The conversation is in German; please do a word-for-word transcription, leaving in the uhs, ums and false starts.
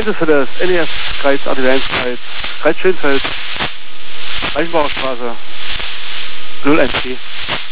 Also für das N E F-Kreis, Artillerienskreis, Kreis Schönfeld, Reichenbauer Straße, null eins T.